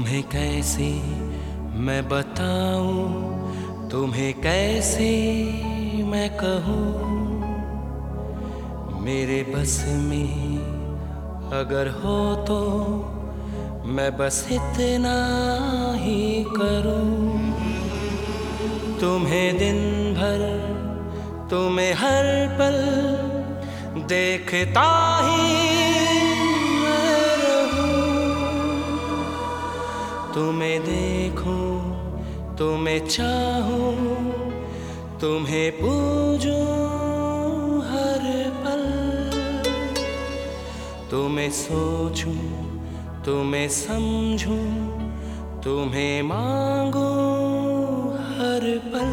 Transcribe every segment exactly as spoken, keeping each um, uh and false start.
तुम्हें कैसे मैं बताऊं, तुम्हें कैसे मैं कहूं। मेरे बस में अगर हो तो मैं बस इतना ही करूं। तुम्हें दिन भर, तुम्हें हर पल देखता ही मैं रहूं। तुम्हें देखूं, तुम्हें चाहूं, तुम्हें पूजूं हर पल। तुम्हें सोचूं, तुम्हें समझूं, तुम्हें मांगूं हर पल।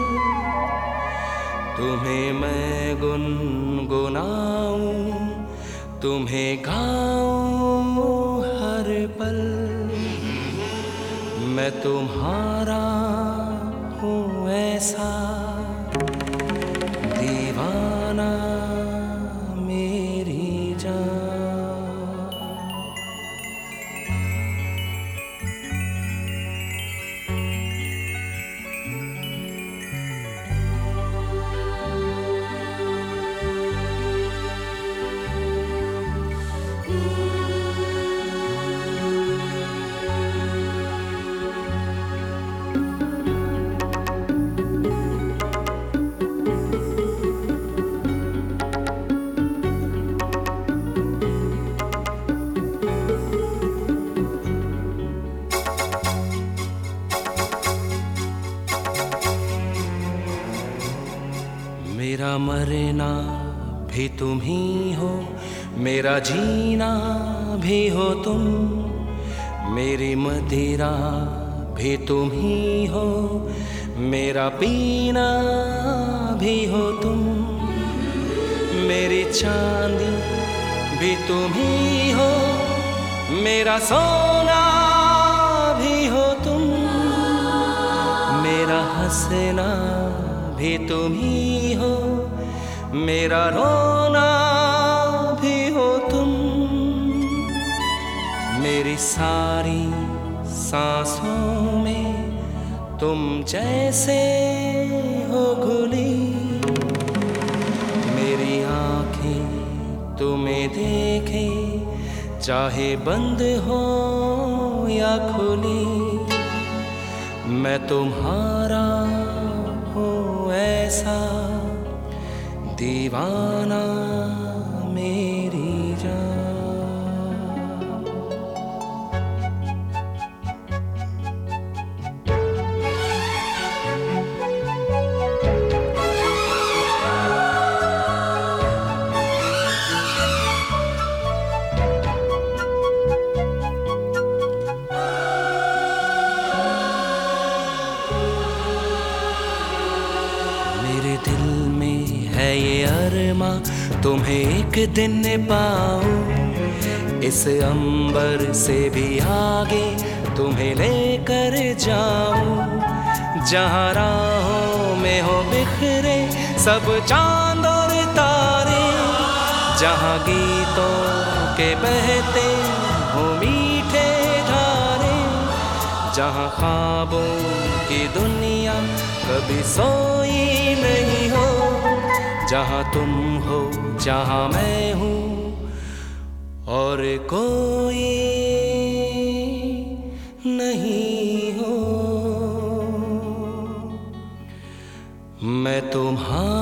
तुम्हें मैं गुनगुनाऊं, तुम्हें गाऊं हर पल। मैं तुम्हारा हूँ ऐसा दीवाना मेरी जान। मेरा मरना भी तुम ही हो, मेरा जीना भी हो तुम। मेरी मदिरा भी तुम ही हो, मेरा पीना भी हो तुम। मेरी चांदी भी तुम ही हो, मेरा सोना भी हो तुम। मेरा हंसना भी तुम ही हो, मेरा रोना भी हो तुम। मेरी सारी सांसों में तुम जैसे हो घुली। मेरी आँखें तुम्हें देखे, चाहे बंद हो या खुली। मैं तुम्हारा हूँ ऐसा दीवाना मेरी जान। मेरे दिल में है ये अरमा, तुम्हें एक दिन पाऊं। इस अंबर से भी आगे तुम्हें लेकर जाऊं। जहाँ राहों में हो बिखरे सब चांद और तारे, जहाँ गीतों के बहते हो मीठे धारे, जहाँ ख्वाबों की दुनिया कभी सोई नहीं हो। जहाँ तुम हो, जहाँ मैं हूँ और कोई नहीं हो। मैं तुम्हारा